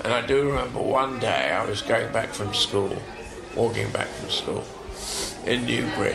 And I do remember one day I was going back from school, walking back from school in Newbury.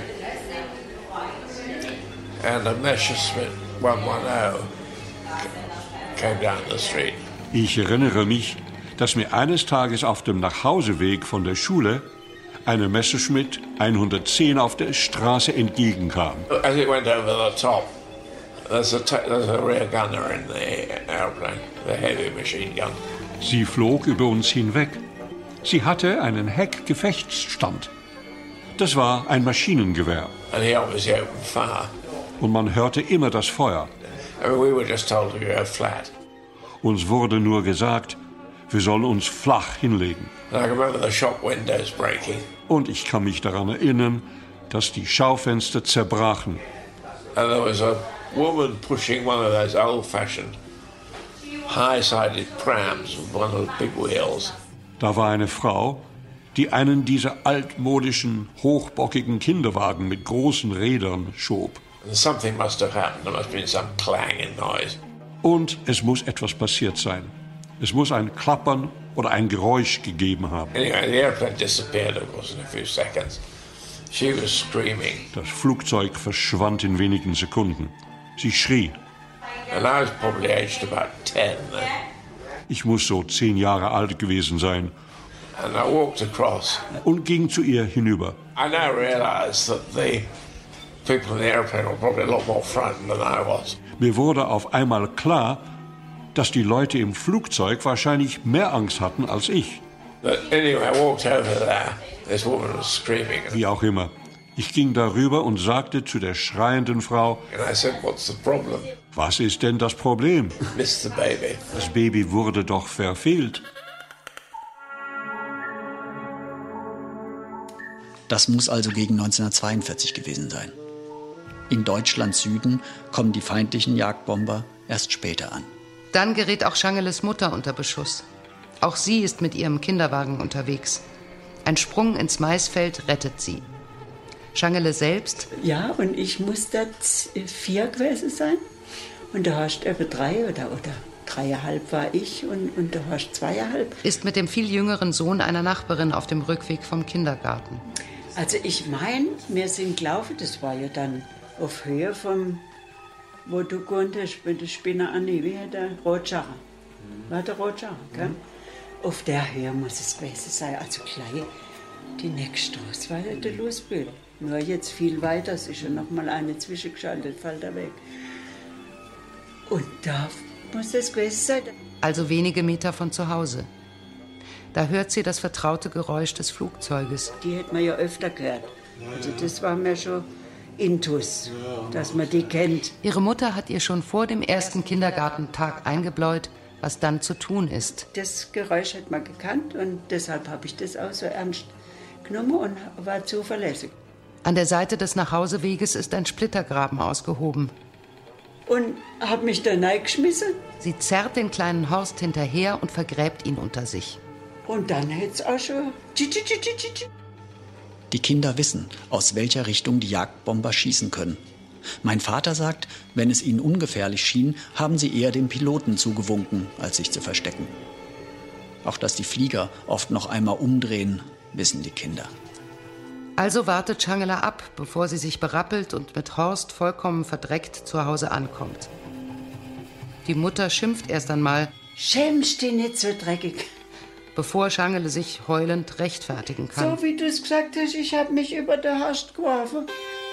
And a Messerschmitt 110 came down the street. Ich erinnere mich, dass mir eines Tages auf dem Nachhauseweg von der Schule eine Messerschmitt 110 auf der Straße entgegenkam. As it went over the top, there's a rear gunner in the airplane, the heavy machine gun. Sie flog über uns hinweg. Sie hatte einen Heckgefechtsstand. Das war ein Maschinengewehr. And he obviously opened fire. Und man hörte immer das Feuer. I mean, we were just told to go flat. Uns wurde nur gesagt, wir sollen uns flach hinlegen. And I remember the shop windows breaking. Und ich kann mich daran erinnern, dass die Schaufenster zerbrachen. And there was a woman pushing one of those old-fashioned high-sided prams with one of the big wheels. Da war eine Frau, die einen dieser altmodischen, hochbockigen Kinderwagen mit großen Rädern schob. And something must have happened. There must have been some clanging noise. Und es muss etwas passiert sein. Es muss ein Klappern oder ein Geräusch gegeben haben. Anyway, the airplane disappeared, of course, in a few seconds. She was screaming. Das Flugzeug verschwand in wenigen Sekunden. Sie schrie. And I was probably aged about 10 then. Ich muss so 10 Jahre alt gewesen sein. And I walked across. Und ging zu ihr hinüber. I now realized that the people in the airplane were probably a lot more frightened than I was. Mir wurde auf einmal klar, dass die Leute im Flugzeug wahrscheinlich mehr Angst hatten als ich. But anyway, I walked over there. This woman was screaming. Wie auch immer. Ich ging darüber und sagte zu der schreienden Frau, And I said, "What's the problem?" was ist denn das Problem? Missed the baby. Das Baby wurde doch verfehlt. Das muss also gegen 1942 gewesen sein. In Deutschlands Süden kommen die feindlichen Jagdbomber erst später an. Dann gerät auch Schangeles Mutter unter Beschuss. Auch sie ist mit ihrem Kinderwagen unterwegs. Ein Sprung ins Maisfeld rettet sie. Schangele selbst? Ja, und ich muss da 4 gewesen sein. Und da hast du etwa 3 oder 3,5 war ich und da hast 2,5. Ist mit dem viel jüngeren Sohn einer Nachbarin auf dem Rückweg vom Kindergarten. Also ich meine, wir sind gelaufen, das war ja dann auf Höhe vom, wo du konntest, mit der Spinne an, wie hat der Rotschacher? War der Rotschacher, gell? Auf der Höhe muss es gewesen sein, also gleich die nächste Straße war der Losbühl. Nur jetzt viel weiter, es ist ja noch mal eine zwischengeschaltet, fällt er weg. Und da muss es gewesen sein. Also wenige Meter von zu Hause. Da hört sie das vertraute Geräusch des Flugzeuges. Die hätte man ja öfter gehört. Also das war mir schon intus, dass man die kennt. Ihre Mutter hat ihr schon vor dem ersten Kindergartentag eingebläut, was dann zu tun ist. Das Geräusch hat man gekannt und deshalb habe ich das auch so ernst genommen und war zuverlässig. An der Seite des Nachhauseweges ist ein Splittergraben ausgehoben. Und habe mich da reingeschmissen. Sie zerrt den kleinen Horst hinterher und vergräbt ihn unter sich. Und dann hätte es auch schon... Die Kinder wissen, aus welcher Richtung die Jagdbomber schießen können. Mein Vater sagt, wenn es ihnen ungefährlich schien, haben sie eher dem Piloten zugewunken, als sich zu verstecken. Auch dass die Flieger oft noch einmal umdrehen, wissen die Kinder. Also wartet Schangele ab, bevor sie sich berappelt und mit Horst vollkommen verdreckt zu Hause ankommt. Die Mutter schimpft erst einmal, schämst dich nicht so dreckig, bevor Schangele sich heulend rechtfertigen kann. So wie du es gesagt hast, ich habe mich über den Horst geworfen.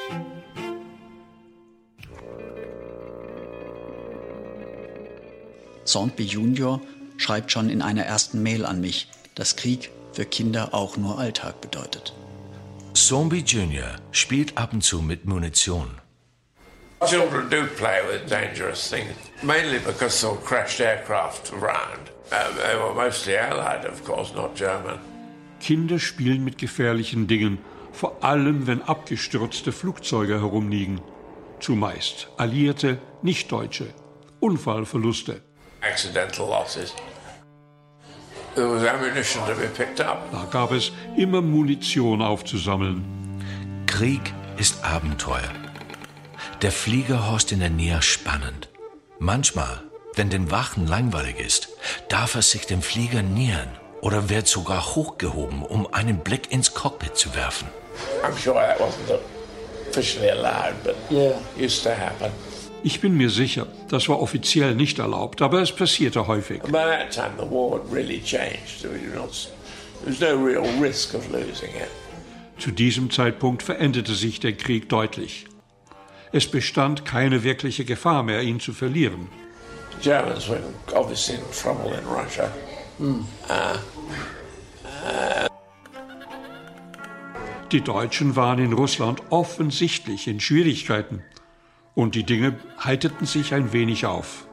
Saintby Junior schreibt schon in einer ersten Mail an mich, dass Krieg für Kinder auch nur Alltag bedeutet. Saintby Junior spielt ab und zu mit Munition. Children do play with dangerous things, mainly because there were crashed aircraft around. They were mostly Allied, of course, not German. Kinder spielen mit gefährlichen Dingen, vor allem wenn abgestürzte Flugzeuge herumliegen. Zumeist Alliierte, nicht Deutsche. Unfallverluste. Accidental losses. There was ammunition to be picked up. Da gab es immer Munition aufzusammeln. Krieg ist Abenteuer. Der Fliegerhorst in der Nähe spannend. Manchmal, wenn den Wachen langweilig ist, darf er sich dem Flieger nähern oder wird sogar hochgehoben, um einen Blick ins Cockpit zu werfen. I'm sure that wasn't officially allowed, but used to happen. Ich bin mir sicher, das war offiziell nicht erlaubt, aber es passierte häufig. By that time the war had really changed. There was no real risk of losing it. Zu diesem Zeitpunkt veränderte sich der Krieg deutlich. Es bestand keine wirkliche Gefahr mehr, ihn zu verlieren. The Germans were obviously in trouble in Russia. Die Deutschen waren in Russland offensichtlich in Schwierigkeiten und die Dinge heiterten sich ein wenig auf.